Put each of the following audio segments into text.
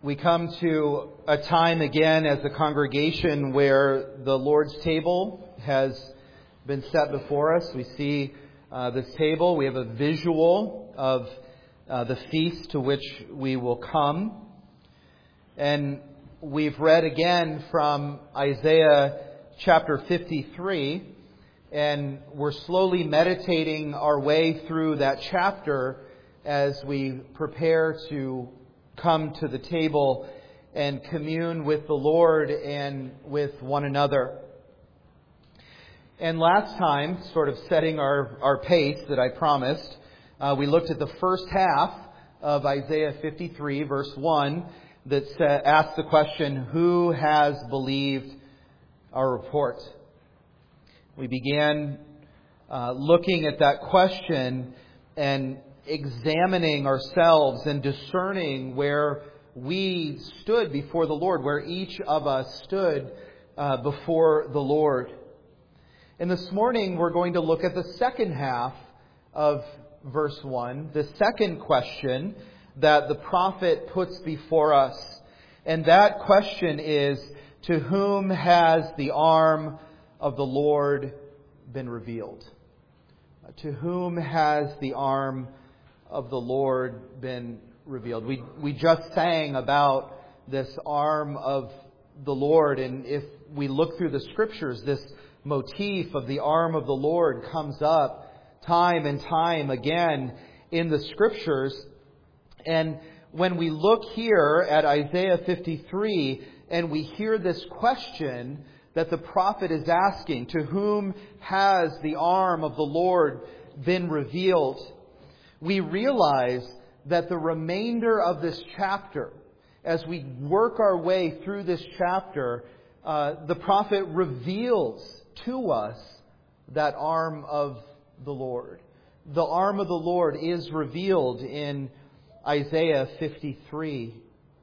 We come to a time again as a congregation where the Lord's table has been set before us. We see this table. We have a visual of the feast to which we will come. And we've read again from Isaiah chapter 53. And we're slowly meditating our way through that chapter as we prepare to come to the table and commune with the Lord and with one another. And last time, sort of setting our pace that I promised, we looked at the first half of Isaiah 53, verse 1, that asks the question, who has believed our report? We began looking at that question and examining ourselves and discerning where we stood before the Lord, where each of us stood before the Lord. And this morning we're going to look at the second half of verse 1, the second question that the prophet puts before us. And that question is, to whom has the arm of the Lord been revealed? To whom has the arm of the Lord been revealed? We just sang about this arm of the Lord, and if we look through the Scriptures, this motif of the arm of the Lord comes up time and time again in the Scriptures. And when we look here at Isaiah 53 and we hear this question that the prophet is asking, to whom has the arm of the Lord been revealed, we realize that the remainder of this chapter, as we work our way through this chapter, the prophet reveals to us that arm of the Lord. The arm of the Lord is revealed in Isaiah 53.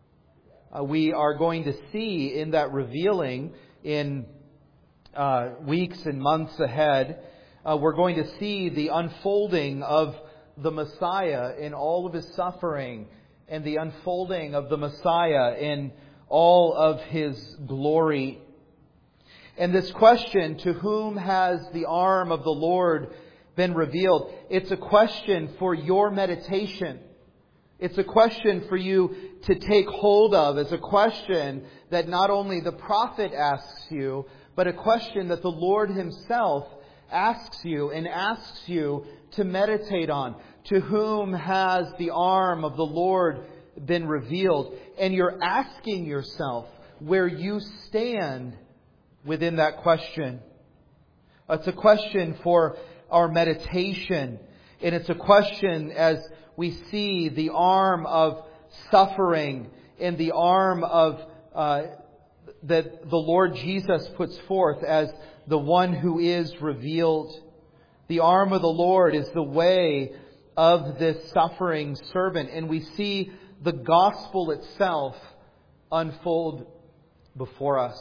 We are going to see in that revealing in weeks and months ahead, we're going to see the unfolding of the Messiah in all of His suffering and the unfolding of the Messiah in all of His glory. And this question, to whom has the arm of the Lord been revealed? It's a question for your meditation. It's a question for you to take hold of. It's a question that not only the prophet asks you, but a question that the Lord Himself asks you and asks you to meditate on. To whom has the arm of the Lord been revealed? And you're asking yourself where you stand within that question. It's a question for our meditation. And it's a question as we see the arm of suffering and the arm of that the Lord Jesus puts forth as the one who is revealed. The arm of the Lord is the way of this suffering servant. And we see the gospel itself unfold before us.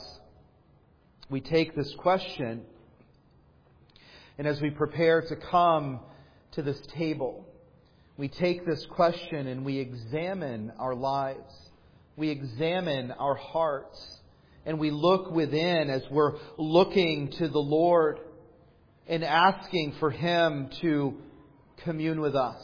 We take this question, and as we prepare to come to this table, we take this question and we examine our lives. We examine our hearts. And we look within as we're looking to the Lord and asking for Him to commune with us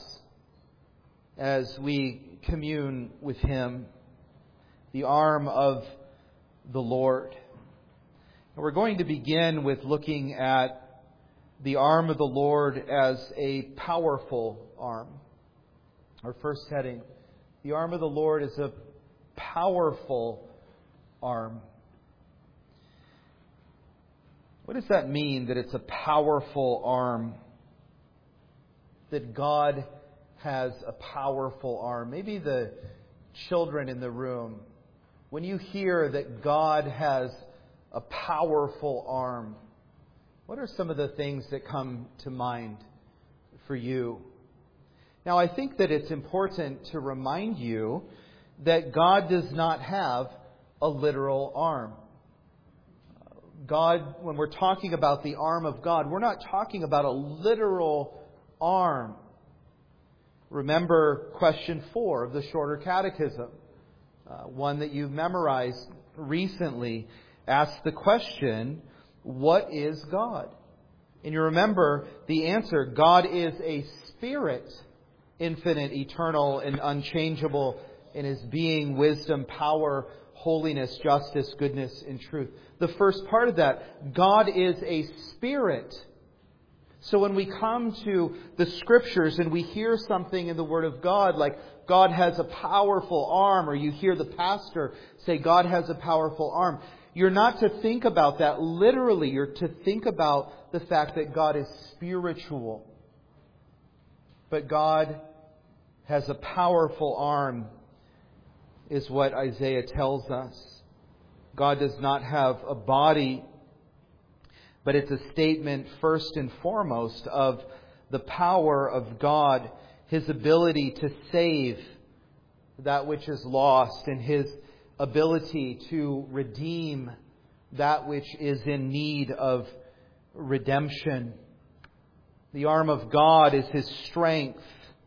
as we commune with Him. The arm of the Lord. And we're going to begin with looking at the arm of the Lord as a powerful arm. Our first heading, the arm of the Lord is a powerful arm. What does that mean, that it's a powerful arm? That God has a powerful arm? Maybe the children in the room, when you hear that God has a powerful arm, what are some of the things that come to mind for you? Now, I think that it's important to remind you that God does not have a literal arm. God, when we're talking about the arm of God, we're not talking about a literal arm. Remember question 4 of the Shorter Catechism. one that you've memorized recently, asks the question, what is God? And you remember the answer, God is a spirit, infinite, eternal, and unchangeable in His being, wisdom, power, holiness, justice, goodness, and truth. The first part of that, God is a spirit. So when we come to the Scriptures and we hear something in the Word of God, like God has a powerful arm, or you hear the pastor say God has a powerful arm, you're not to think about that literally. You're to think about the fact that God is spiritual. But God has a powerful arm, is what Isaiah tells us. God does not have a body, but it's a statement first and foremost of the power of God, His ability to save that which is lost, and His ability to redeem that which is in need of redemption. The arm of God is His strength,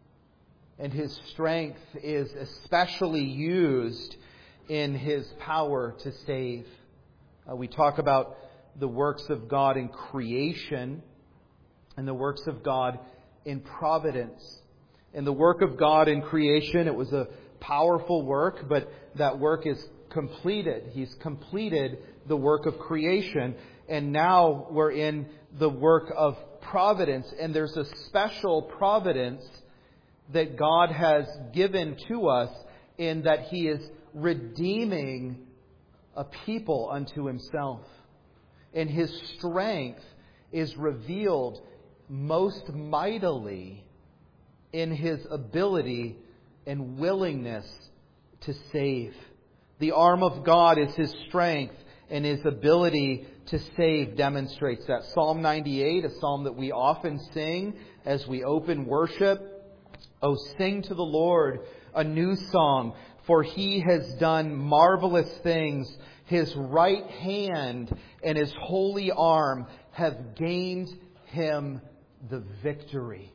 and His strength is especially used in His power to save. We talk about the works of God in creation and the works of God in providence. And the work of God in creation, it was a powerful work, but that work is completed. He's completed the work of creation, and now we're in the work of providence, and there's a special providence that God has given to us in that He is redeeming a people unto Himself. And His strength is revealed most mightily in His ability and willingness to save. The arm of God is His strength, and His ability to save demonstrates that. Psalm 98, a psalm that we often sing as we open worship. Oh, sing to the Lord a new song, for He has done marvelous things. His right hand and His holy arm have gained Him the victory.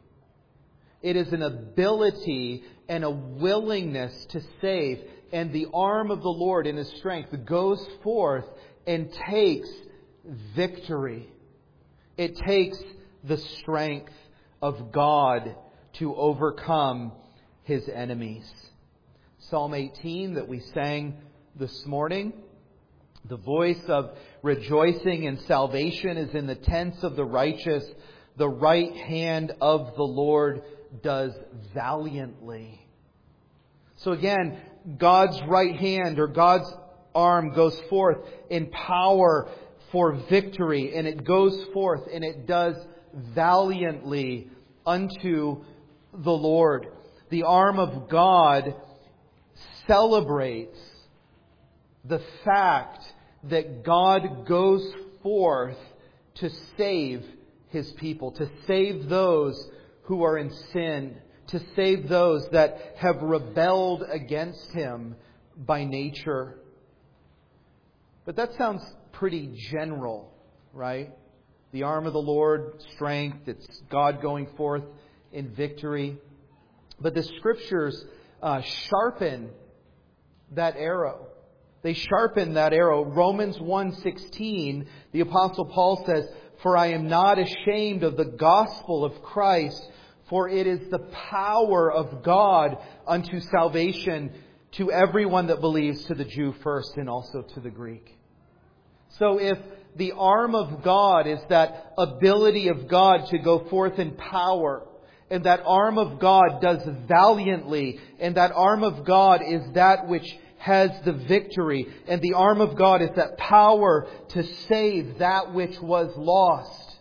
It is an ability and a willingness to save. And the arm of the Lord in His strength goes forth and takes victory. It takes the strength of God to overcome His enemies. Psalm 18 that we sang this morning. The voice of rejoicing and salvation is in the tents of the righteous. The right hand of the Lord does valiantly. So again, God's right hand or God's arm goes forth in power for victory. And it goes forth and it does valiantly unto the Lord. The arm of God celebrates the fact that God goes forth to save His people, to save those who are in sin, to save those that have rebelled against Him by nature. But that sounds pretty general, right? The arm of the Lord, strength, it's God going forth in victory. But the Scriptures sharpen that arrow. They sharpen that arrow. Romans 1:16, the Apostle Paul says, "For I am not ashamed of the gospel of Christ, for it is the power of God unto salvation to everyone that believes, to the Jew first and also to the Greek." So if the arm of God is that ability of God to go forth in power, and that arm of God does valiantly, and that arm of God is that which has the victory, and the arm of God is that power to save that which was lost,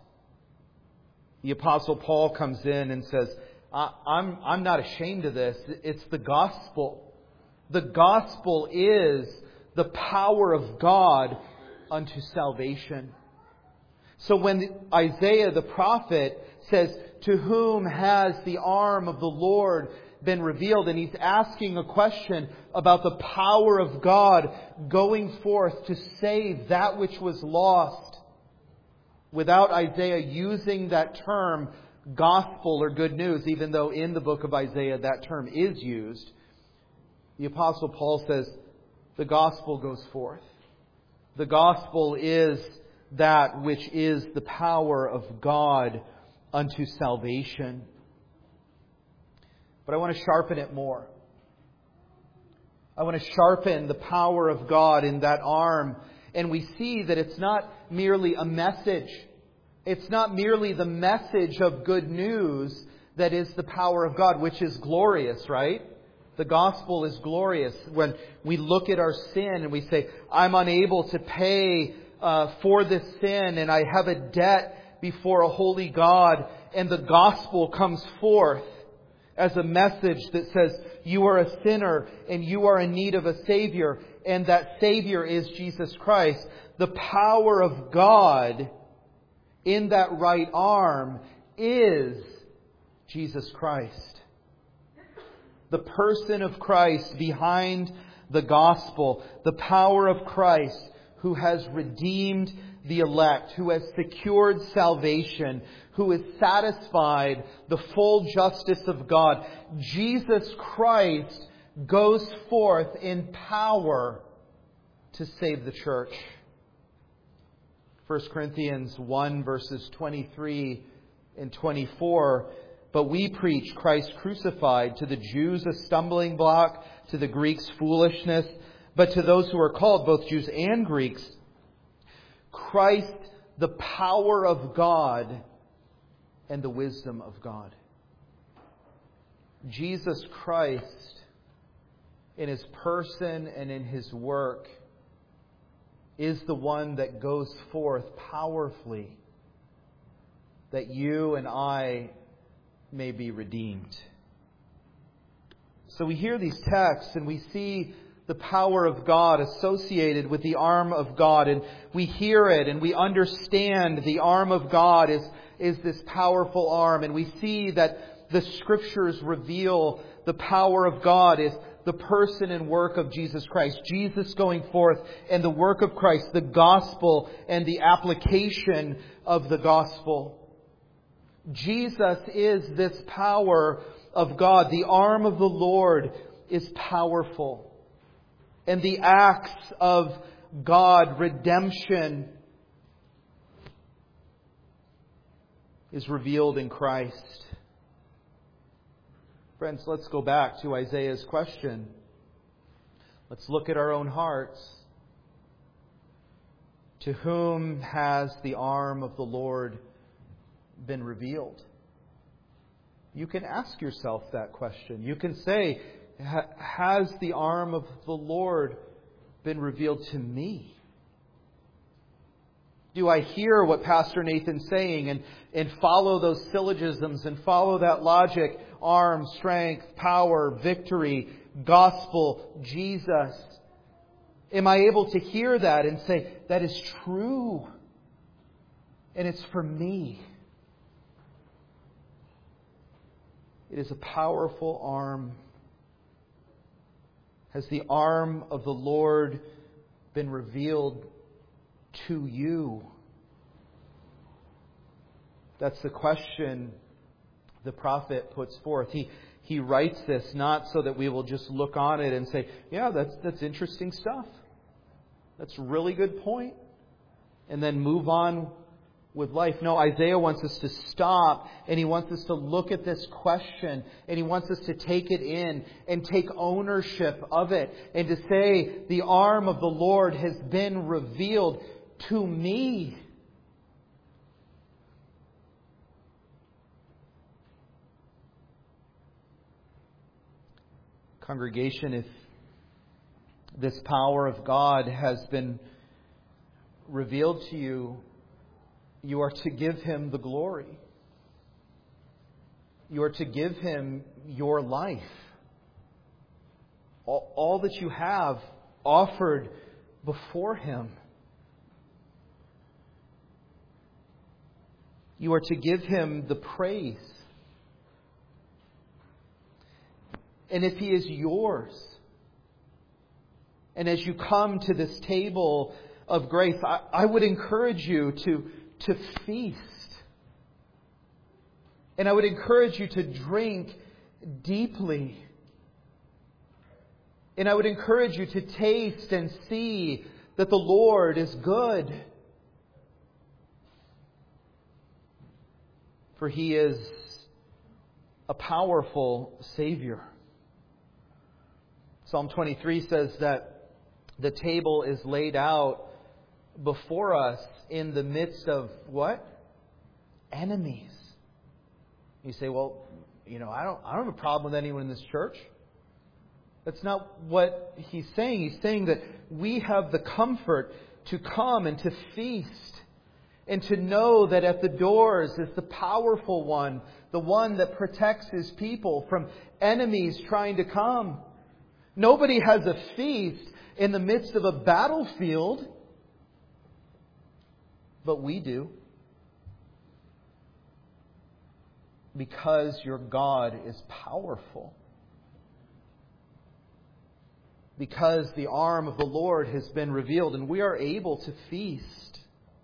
the Apostle Paul comes in and says, I'm not ashamed of this. It's the gospel. The gospel is the power of God unto salvation. So when Isaiah the prophet says, "To whom has the arm of the Lord been revealed?" and he's asking a question about the power of God going forth to save that which was lost, without Isaiah using that term gospel or good news, even though in the book of Isaiah that term is used, the Apostle Paul says, the gospel goes forth. The gospel is that which is the power of God unto salvation. But I want to sharpen it more. I want to sharpen the power of God in that arm. And we see that it's not merely a message. It's not merely the message of good news that is the power of God, which is glorious, right? The gospel is glorious. When we look at our sin and we say, I'm unable to pay for this sin and I have a debt before a holy God, and the gospel comes forth as a message that says, you are a sinner and you are in need of a Savior, and that Savior is Jesus Christ. The power of God in that right arm is Jesus Christ. The person of Christ behind the gospel. The power of Christ who has redeemed the elect, who has secured salvation, who has satisfied the full justice of God. Jesus Christ goes forth in power to save the church. 1 Corinthians 1 verses 23 and 24. But we preach Christ crucified, to the Jews a stumbling block, to the Greeks foolishness, but to those who are called, both Jews and Greeks, Christ, the power of God and the wisdom of God. Jesus Christ, in His person and in His work, is the one that goes forth powerfully, that you and I may be redeemed. So we hear these texts and we see the power of God associated with the arm of God, and we hear it and we understand the arm of God is this powerful arm, and we see that the Scriptures reveal the power of God is the person and work of Jesus Christ. Jesus going forth and the work of Christ, the gospel and the application of the gospel. Jesus is this power of God. The arm of the Lord is powerful. And the acts of God, redemption, is revealed in Christ. Friends, let's go back to Isaiah's question. Let's look at our own hearts. To whom has the arm of the Lord been revealed? You can ask yourself that question. You can say, has the arm of the Lord been revealed to me? Do I hear what Pastor Nathan's saying and follow those syllogisms and follow that logic? Arm, strength, power, victory, gospel, Jesus. Am I able to hear that and say, that is true and it's for me? It is a powerful arm. Has the arm of the Lord been revealed to you? That's the question the prophet puts forth. He writes this not so that we will just look on it and say, yeah, that's interesting stuff. That's a really good point. And then move on with life. No, Isaiah wants us to stop, and he wants us to look at this question, and he wants us to take it in and take ownership of it, and to say, the arm of the Lord has been revealed to me. Congregation, if this power of God has been revealed to you, you are to give Him the glory. You are to give Him your life. All that you have offered before Him. You are to give Him the praise. And if He is yours, and as you come to this table of grace, I would encourage you to feast. And I would encourage you to drink deeply. And I would encourage you to taste and see that the Lord is good. For He is a powerful Savior. Psalm 23 says that the table is laid out before us in the midst of what? Enemies. You say, well, I don't have a problem with anyone in this church. That's not what he's saying. He's saying that we have the comfort to come and to feast and to know that at the doors is the powerful one, the one that protects His people from enemies trying to come. Nobody has a feast in the midst of a battlefield, but we do. Because your God is powerful. Because the arm of the Lord has been revealed and we are able to feast.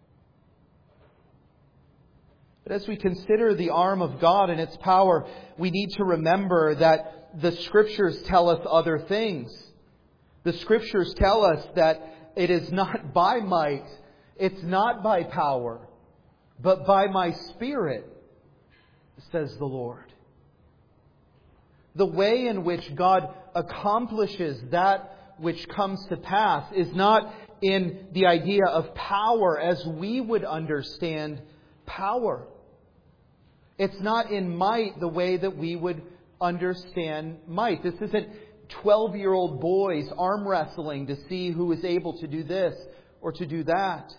But as we consider the arm of God and its power, we need to remember that the Scriptures tell us other things. The Scriptures tell us that it is not by might, it's not by power, but by my Spirit, says the Lord. The way in which God accomplishes that which comes to pass is not in the idea of power as we would understand power. It's not in might the way that we would understand might. This isn't 12-year-old boys arm wrestling to see who is able to do this or to do that.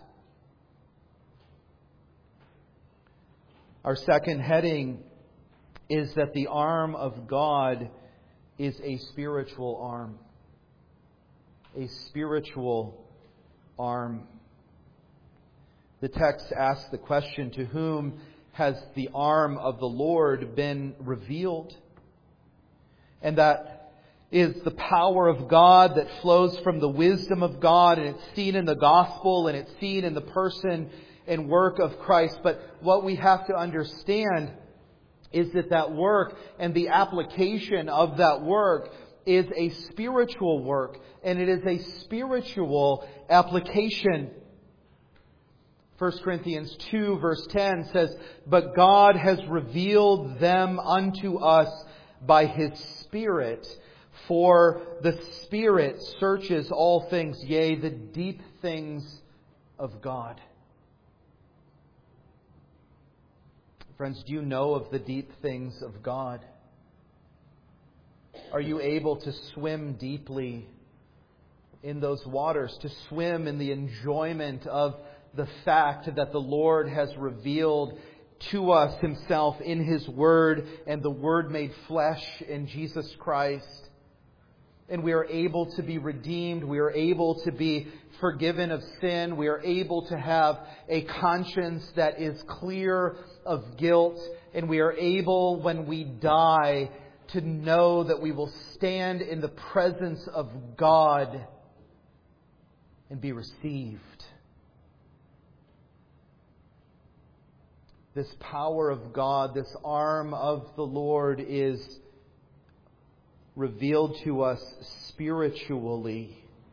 Our second heading is that the arm of God is a spiritual arm. A spiritual arm. The text asks the question, to whom has the arm of the Lord been revealed? And that is the power of God that flows from the wisdom of God, and it's seen in the gospel, and it's seen in the person and work of Christ. But what we have to understand is that work and the application of that work is a spiritual work, and it is a spiritual application. 1 Corinthians 2 verse 10 says, "But God has revealed them unto us by His Spirit, for the Spirit searches all things, yea, the deep things of God." Friends, do you know of the deep things of God? Are you able to swim deeply in those waters, to swim in the enjoyment of the fact that the Lord has revealed to us Himself in His Word, and the Word made flesh in Jesus Christ? And we are able to be redeemed. We are able to be forgiven of sin. We are able to have a conscience that is clear of guilt. And we are able, when we die, to know that we will stand in the presence of God and be received. This power of God, this arm of the Lord, is revealed to us spiritually.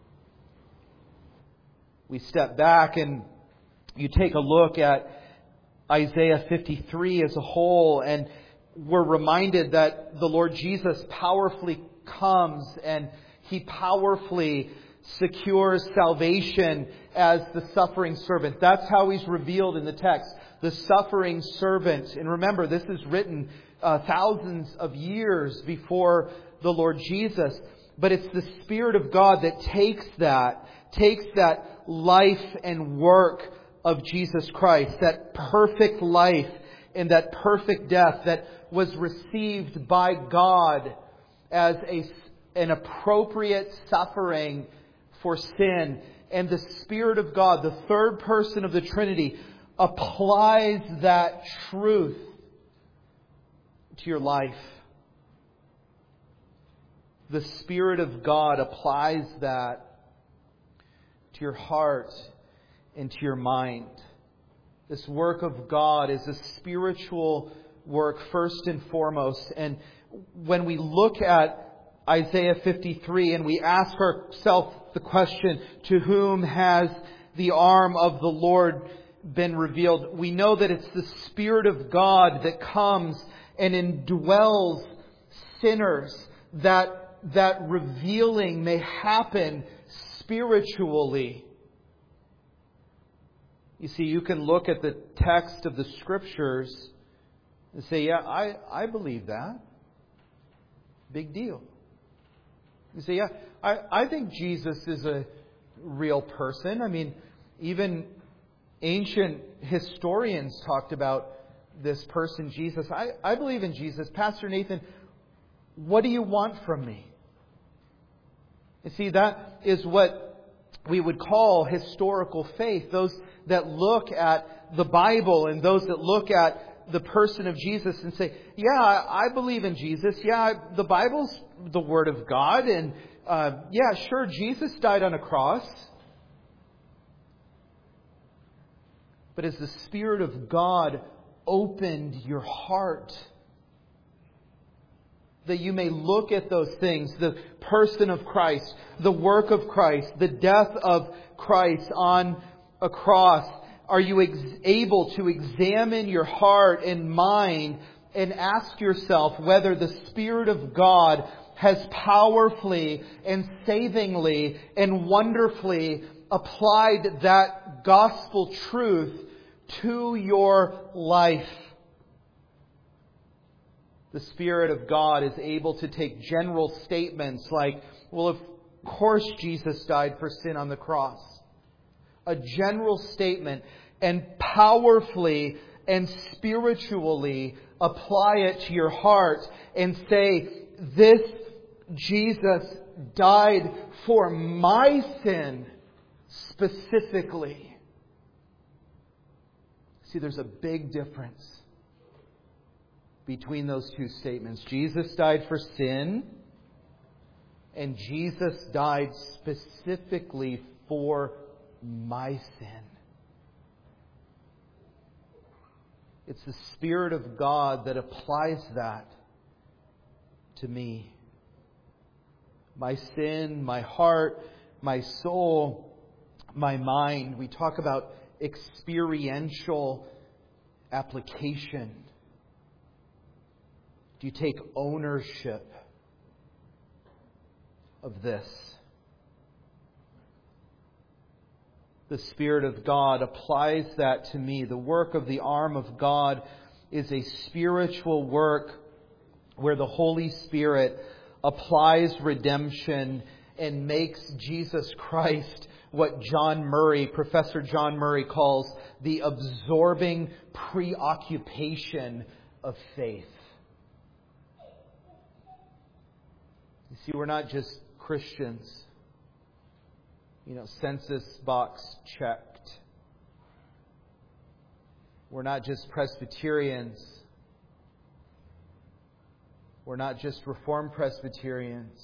We step back and you take a look at Isaiah 53 as a whole, and we're reminded that the Lord Jesus powerfully comes and He powerfully secures salvation as the suffering servant. That's how He's revealed in the text. The suffering servant. And remember, this is written thousands of years before the Lord Jesus. But it's the Spirit of God that takes that life and work of Jesus Christ, that perfect life and that perfect death that was received by God as an appropriate suffering for sin. And the Spirit of God, the third person of the Trinity, applies that truth to your life. The Spirit of God applies that to your heart and to your mind. This work of God is a spiritual work first and foremost. And when we look at Isaiah 53 and we ask ourselves the question, to whom has the arm of the Lord been revealed? We know that it's the Spirit of God that comes and indwells sinners, that revealing may happen spiritually. You see, you can look at the text of the Scriptures and say, yeah, I believe that. Big deal. You say, yeah, I think Jesus is a real person. I mean, even ancient historians talked about this person, Jesus. I believe in Jesus. Pastor Nathan, what do you want from me? You see, that is what we would call historical faith. Those that look at the Bible and those that look at the person of Jesus and say, yeah, I believe in Jesus. Yeah, the Bible's the Word of God. And yeah, sure, Jesus died on a cross. But as the Spirit of God opened your heart, that you may look at those things, the person of Christ, the work of Christ, the death of Christ on a cross. Are you able to examine your heart and mind and ask yourself whether the Spirit of God has powerfully and savingly and wonderfully applied that gospel truth to your life? The Spirit of God is able to take general statements like, well, of course Jesus died for sin on the cross. A general statement, and powerfully and spiritually apply it to your heart and say, this Jesus died for my sin specifically. See, there's a big difference between those two statements. Jesus died for sin, and Jesus died specifically for my sin. It's the Spirit of God that applies that to me. My sin, my heart, my soul, my mind. We talk about experiential application. Do you take ownership of this? The Spirit of God applies that to me. The work of the arm of God is a spiritual work where the Holy Spirit applies redemption and makes Jesus Christ what Professor John Murray calls the absorbing preoccupation of faith. You see, we're not just Christians. Census box checked. We're not just Presbyterians. We're not just Reformed Presbyterians.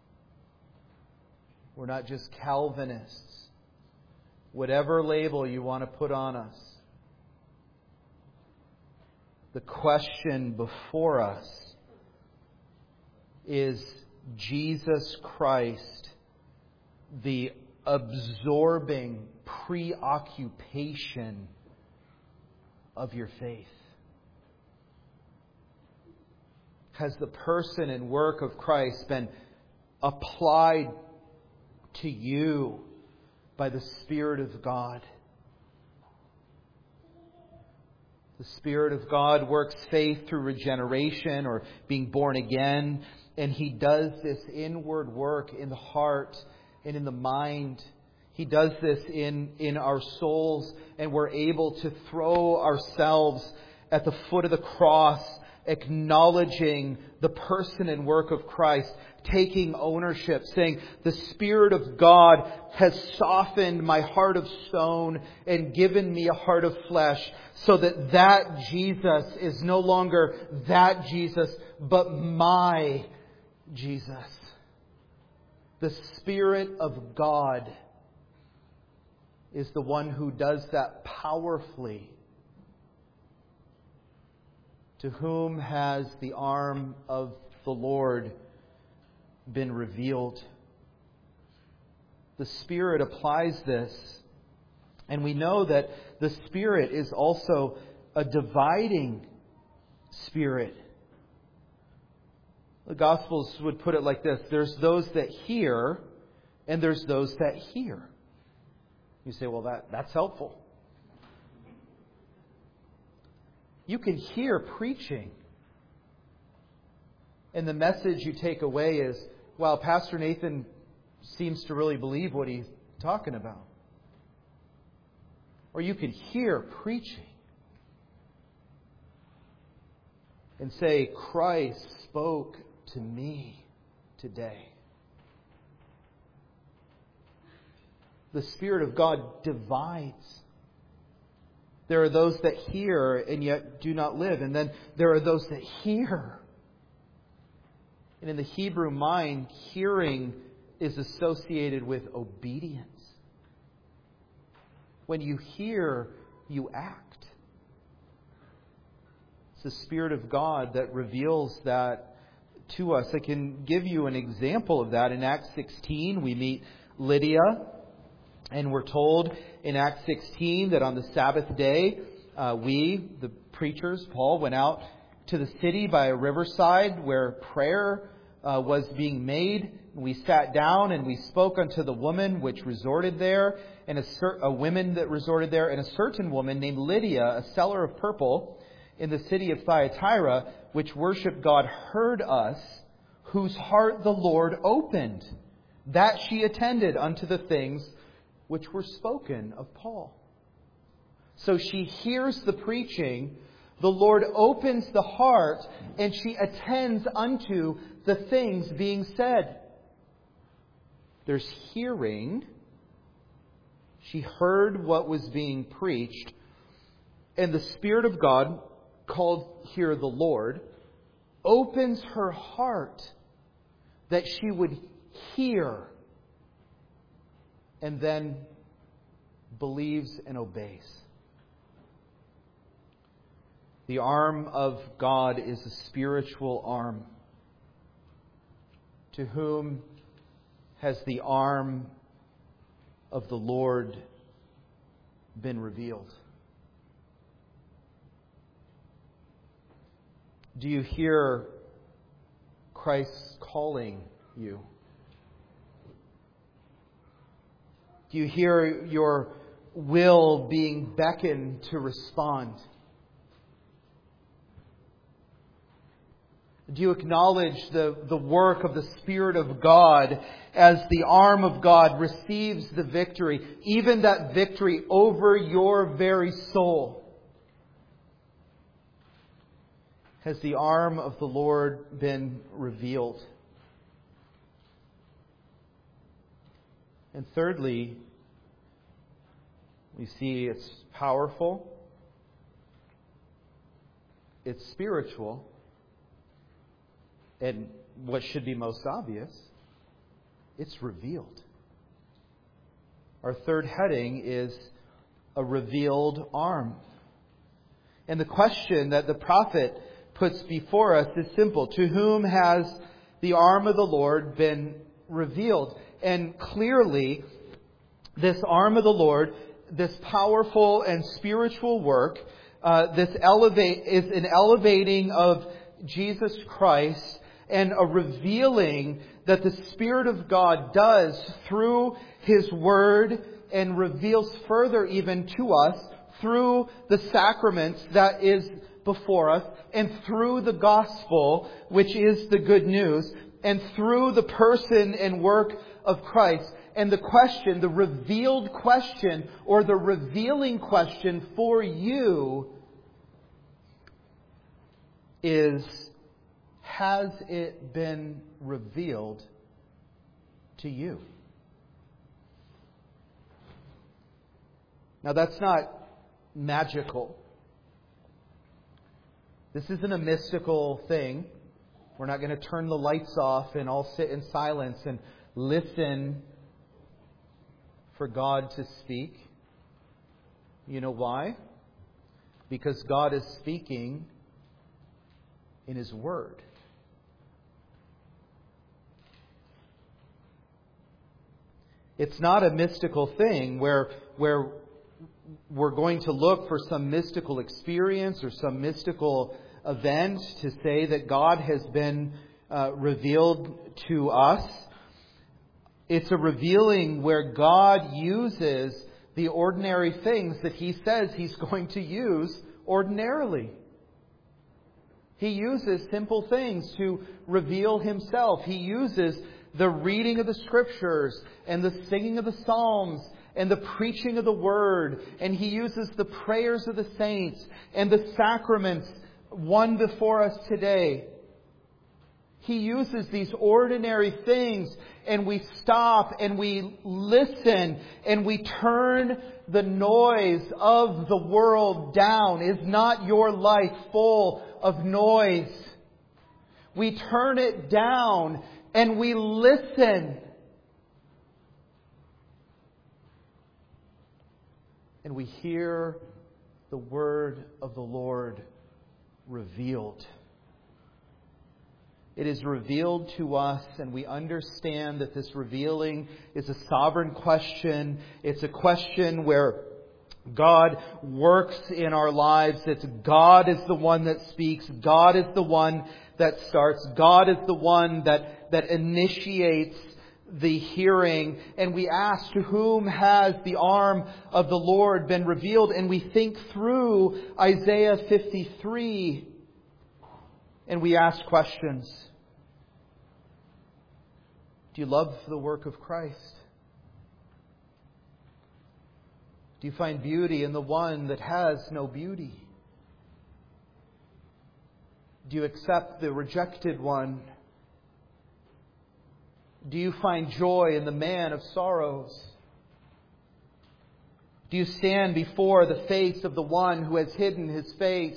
We're not just Calvinists. Whatever label you want to put on us. The question before us is Jesus Christ, the absorbing preoccupation of your faith? Has the person and work of Christ been applied to you by the Spirit of God? The Spirit of God works faith through regeneration or being born again. And He does this inward work in the heart and in the mind. He does this in our souls. And we're able to throw ourselves at the foot of the cross, acknowledging the person and work of Christ, taking ownership, saying, the Spirit of God has softened my heart of stone and given me a heart of flesh, so that Jesus is no longer that Jesus, but my Jesus. The Spirit of God is the one who does that powerfully. To whom has the arm of the Lord been revealed. The Spirit applies this. And we know that the Spirit is also a dividing Spirit. The Gospels would put it like this: there's those that hear, and there's those that hear. You say, well, that's helpful. You can hear preaching, and the message you take away is, wow, Pastor Nathan seems to really believe what he's talking about. Or you can hear preaching and say, Christ spoke to me today. The Spirit of God divides. There are those that hear and yet do not live. And then there are those that hear. And in the Hebrew mind, hearing is associated with obedience. When you hear, you act. It's the Spirit of God that reveals that to us. I can give you an example of that. In Acts 16, we meet Lydia. And we're told in Acts 16 that on the Sabbath day, the preachers, Paul, went out to the city by a riverside where prayer was being made. We sat down and we spoke unto the woman which resorted there, and a women that resorted there, and a certain woman named Lydia, a seller of purple in the city of Thyatira, which worshipped God, heard us, whose heart the Lord opened, that she attended unto the things which were spoken of Paul. So she hears the preaching, the Lord opens the heart, and she attends unto the things being said. There's hearing. She heard what was being preached, and the Spirit of God, called here the Lord, opens her heart that she would hear, and then believes and obeys. The arm of God is a spiritual arm. To whom has the arm of the Lord been revealed? Do you hear Christ calling you? Do you hear your will being beckoned to respond? Do you acknowledge the work of the Spirit of God as the arm of God receives the victory, even that victory over your very soul? Has the arm of the Lord been revealed? And thirdly, we see it's powerful, it's spiritual, and what should be most obvious, it's revealed. Our third heading is a revealed arm. And the question that the prophet puts before us is simple. To whom has the arm of the Lord been revealed? And clearly, this arm of the Lord, this powerful and spiritual work, is an elevating of Jesus Christ and a revealing that the Spirit of God does through His Word and reveals further even to us through the sacraments that is before us and through the gospel, which is the good news, and through the person and work of Christ. And the question, the revealed question, or the revealing question for you is, has it been revealed to you? Now that's not magical. This isn't a mystical thing. We're not going to turn the lights off and all sit in silence and listen for God to speak. You know why? Because God is speaking in His Word. It's not a mystical thing where we're going to look for some mystical experience or some mystical event to say that God has been revealed to us. It's a revealing where God uses the ordinary things that He says He's going to use ordinarily. He uses simple things to reveal Himself. He uses the reading of the Scriptures and the singing of the Psalms and the preaching of the Word. And He uses the prayers of the saints and the sacraments one before us today. He uses these ordinary things, and we stop and we listen and we turn the noise of the world down. Is not your life full of noise? We turn it down and we listen. And we hear the word of the Lord revealed. It is revealed to us, and we understand that this revealing is a sovereign question. It's a question where God works in our lives. It's God is the one that speaks. God is the one that starts. God is the one that initiates the hearing. And we ask, to whom has the arm of the Lord been revealed? And we think through Isaiah 53. And we ask questions. Do you love the work of Christ? Do you find beauty in the one that has no beauty? Do you accept the rejected one? Do you find joy in the man of sorrows? Do you stand before the face of the one who has hidden his face?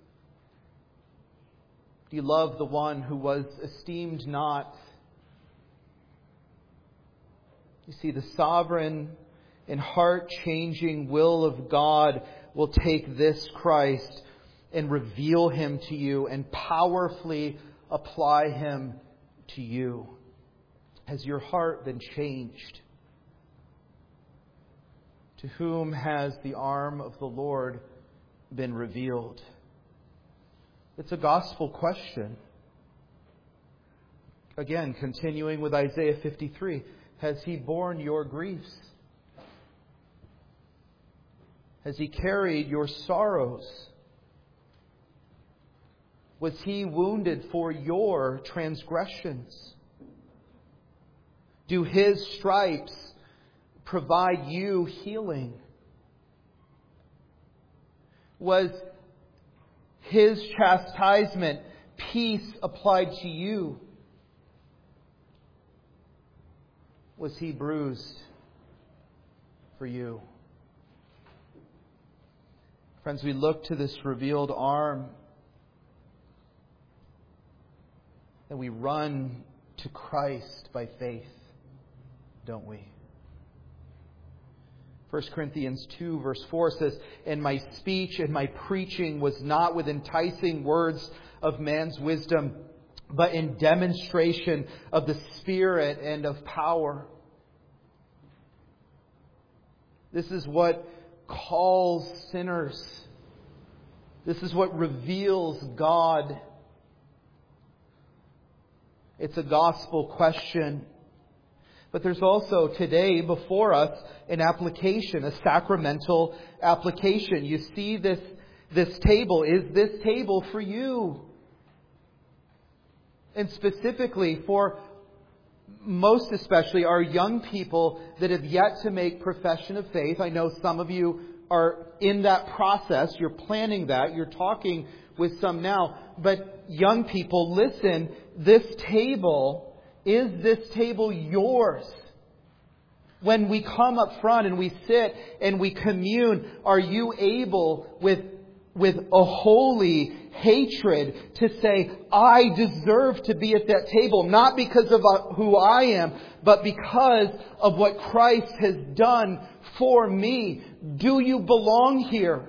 Do you love the one who was esteemed not? You see, the sovereign and heart-changing will of God will take this Christ and reveal Him to you and powerfully apply Him to you. Has your heart been changed? To whom has the arm of the Lord been revealed? It's a gospel question. Again, continuing with Isaiah 53. Has He borne your griefs? Has He carried your sorrows? Was He wounded for your transgressions? Do His stripes provide you healing? Was His chastisement peace applied to you? Was He bruised for you? Friends, we look to this revealed arm and we run to Christ by faith, don't we? 1 Corinthians 2 verse 4 says, "And my speech and my preaching was not with enticing words of man's wisdom, but in demonstration of the Spirit and of power." This is what calls sinners. This is what reveals God. It's a gospel question. But there's also today before us an application, a sacramental application. You see this table. Is this table for you? And specifically for most especially our young people that have yet to make profession of faith. I know some of you are in that process. You're planning that. You're talking with some now. But young people, listen, this table, is this table yours? When we come up front and we sit and we commune, are you able with a holy hatred to say, I deserve to be at that table, not because of who I am, but because of what Christ has done for me? Do you belong here?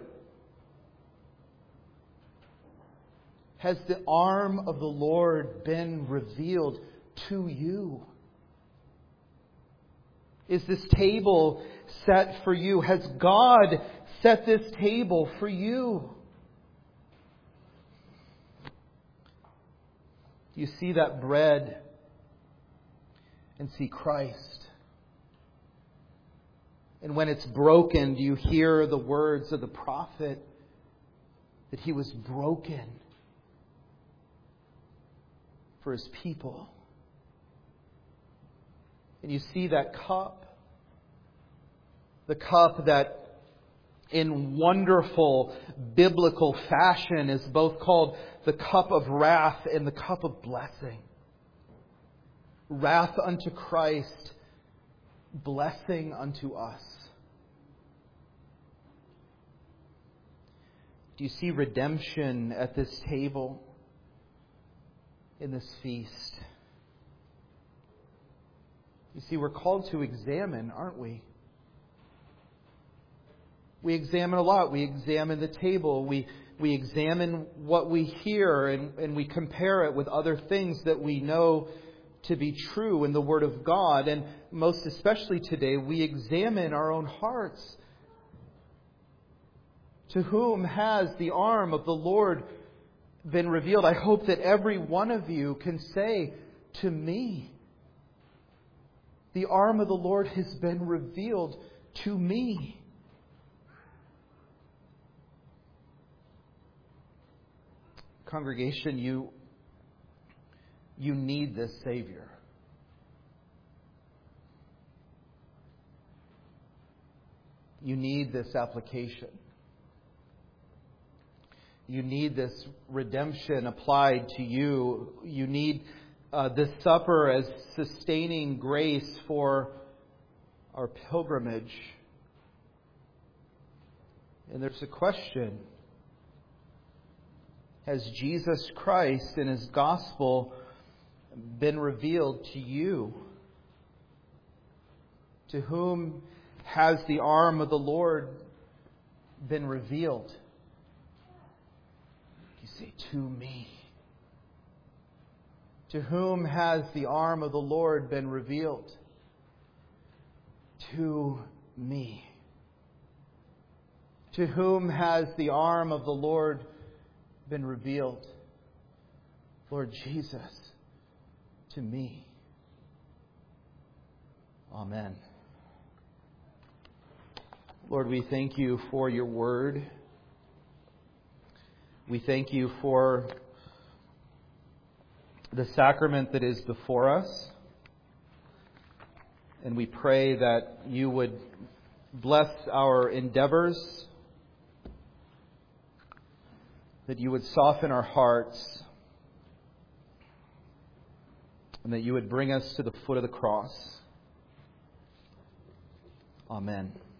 Has the arm of the Lord been revealed to you? Is this table set for you? Has God set this table for you? You see that bread and see Christ. And when it's broken, do you hear the words of the prophet that He was broken for His people? And you see that cup, the cup that in wonderful biblical fashion is both called the cup of wrath and the cup of blessing. Wrath unto Christ, blessing unto us. Do you see redemption at this table, in this feast? You see, we're called to examine, aren't we? We examine a lot. We examine the table. We examine what we hear and we compare it with other things that we know to be true in the Word of God. And most especially today, we examine our own hearts. To whom has the arm of the Lord been revealed? I hope that every one of you can say, to me, the arm of the Lord has been revealed to me. Congregation, you need this Savior. You need this application. You need this redemption applied to you. You need this supper as sustaining grace for our pilgrimage. And there's a question. Has Jesus Christ and His gospel been revealed to you? To whom has the arm of the Lord been revealed? You say, to me. To whom has the arm of the Lord been revealed? To me. To whom has the arm of the Lord been revealed? Lord Jesus, to me. Amen. Lord, we thank You for Your word. We thank You for the sacrament that is before us. And we pray that You would bless our endeavors, that You would soften our hearts, and that You would bring us to the foot of the cross. Amen.